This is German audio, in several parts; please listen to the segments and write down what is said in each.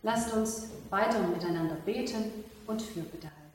Lasst uns weiter miteinander beten und Fürbitte halten.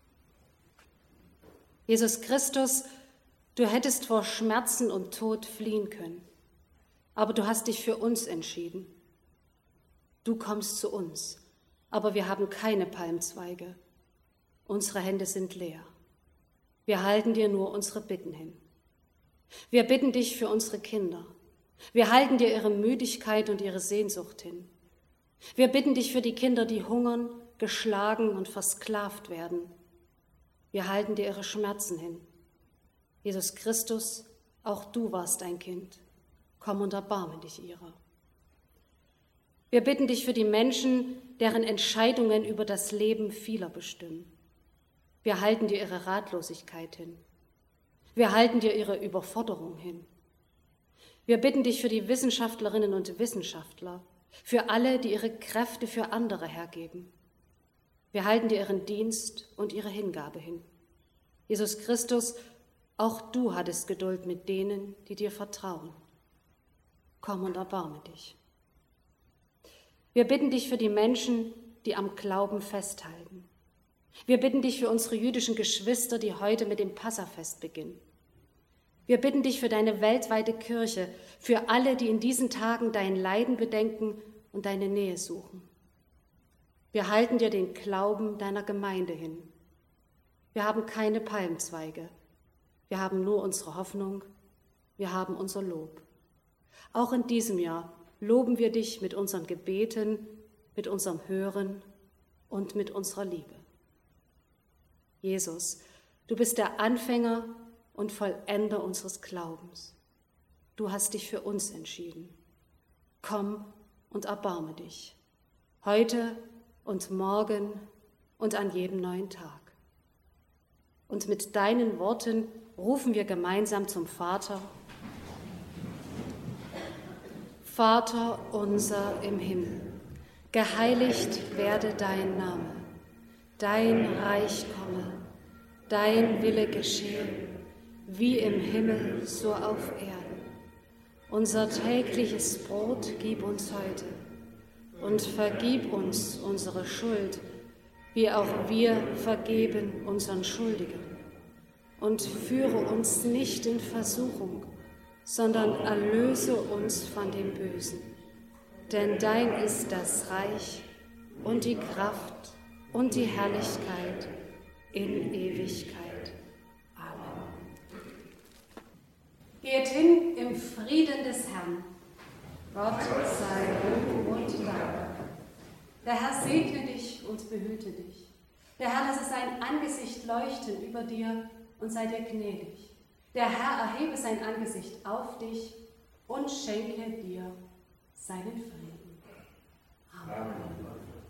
Jesus Christus, du hättest vor Schmerzen und Tod fliehen können, aber du hast dich für uns entschieden. Du kommst zu uns, aber wir haben keine Palmzweige. Unsere Hände sind leer. Wir halten dir nur unsere Bitten hin. Wir bitten dich für unsere Kinder. Wir halten dir ihre Müdigkeit und ihre Sehnsucht hin. Wir bitten dich für die Kinder, die hungern, geschlagen und versklavt werden. Wir halten dir ihre Schmerzen hin. Jesus Christus, auch du warst ein Kind. Komm und erbarme dich ihrer. Wir bitten dich für die Menschen, deren Entscheidungen über das Leben vieler bestimmen. Wir halten dir ihre Ratlosigkeit hin. Wir halten dir ihre Überforderung hin. Wir bitten dich für die Wissenschaftlerinnen und Wissenschaftler, für alle, die ihre Kräfte für andere hergeben. Wir halten dir ihren Dienst und ihre Hingabe hin. Jesus Christus, auch du hattest Geduld mit denen, die dir vertrauen. Komm und erbarme dich. Wir bitten dich für die Menschen, die am Glauben festhalten. Wir bitten dich für unsere jüdischen Geschwister, die heute mit dem Passafest beginnen. Wir bitten dich für deine weltweite Kirche, für alle, die in diesen Tagen dein Leiden bedenken und deine Nähe suchen. Wir halten dir den Glauben deiner Gemeinde hin. Wir haben keine Palmzweige. Wir haben nur unsere Hoffnung. Wir haben unser Lob. Auch in diesem Jahr loben wir dich mit unseren Gebeten, mit unserem Hören und mit unserer Liebe. Jesus, du bist der Anfänger und Vollender unseres Glaubens. Du hast dich für uns entschieden. Komm und erbarme dich, heute und morgen und an jedem neuen Tag. Und mit deinen Worten rufen wir gemeinsam zum Vater. Vater unser im Himmel, geheiligt werde dein Name, dein Reich komme, dein Wille geschehe, wie im Himmel, so auf Erden. Unser tägliches Brot gib uns heute und vergib uns unsere Schuld, wie auch wir vergeben unseren Schuldigern. Und führe uns nicht in Versuchung, sondern erlöse uns von dem Bösen. Denn dein ist das Reich und die Kraft und die Herrlichkeit in Ewigkeit. Amen. Geht hin im Frieden des Herrn. Gott sei Lob und Dank. Der Herr segne dich und behüte dich. Der Herr lasse sein Angesicht leuchten über dir und sei dir gnädig. Der Herr erhebe sein Angesicht auf dich und schenke dir seinen Frieden. Amen.